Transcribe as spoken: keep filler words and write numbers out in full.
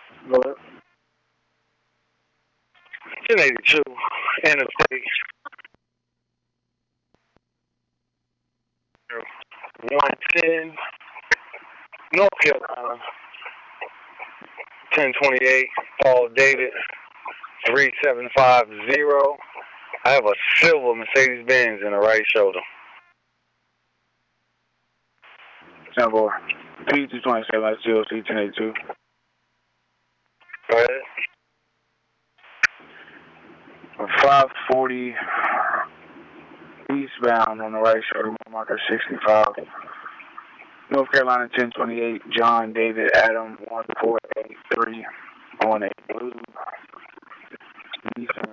Go ahead. ten eighty-two, Interstate one ten, North Carolina ten twenty-eight, Paul David three seven five zero. I have a silver Mercedes Benz in the right shoulder. ten four. P two twenty-seven, C O C ten eighty-two. Go ahead. five forty eastbound on the right shoulder, marker sixty-five. North Carolina ten twenty-eight, John David Adam one four eight three one eight blue. Eastbound